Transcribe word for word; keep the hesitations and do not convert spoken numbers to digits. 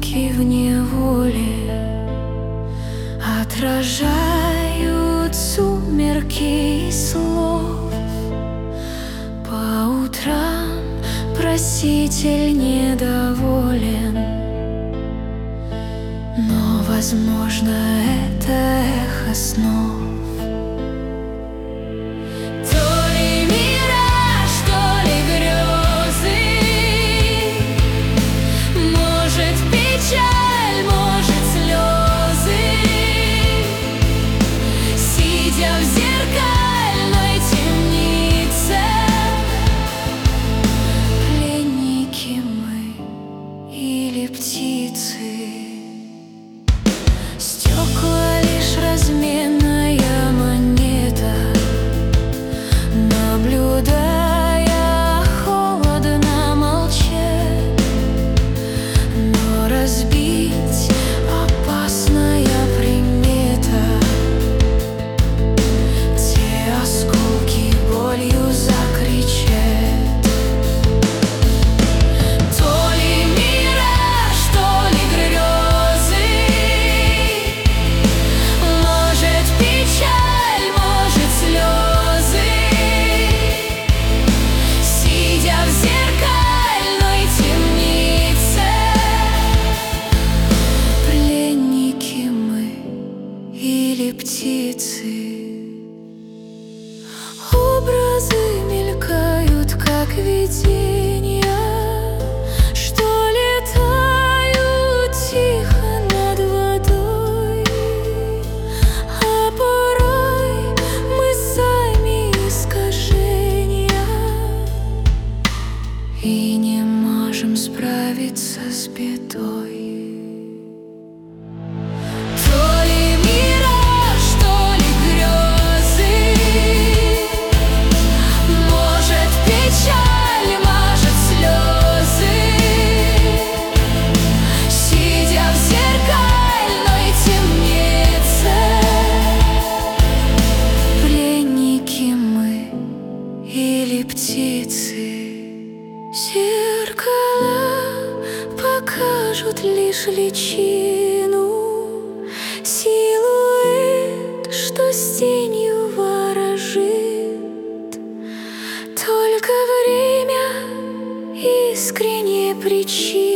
Пленники в неволе отражают сумерки и слов. По утрам проситель недоволен, но, возможно, это эхо снов. Птицы, стекла лишь разменная монета, наблюдая холодно молча, но разбить опасная примета. Те осколки болью закричат. Птицы, образы мелькают, как видения, что летают тихо над водой, а порой мы сами искажения и не можем справиться с бедой. Птицы, зеркала покажут лишь личину, силуэт, что с тенью ворожит. Только время искренние причины.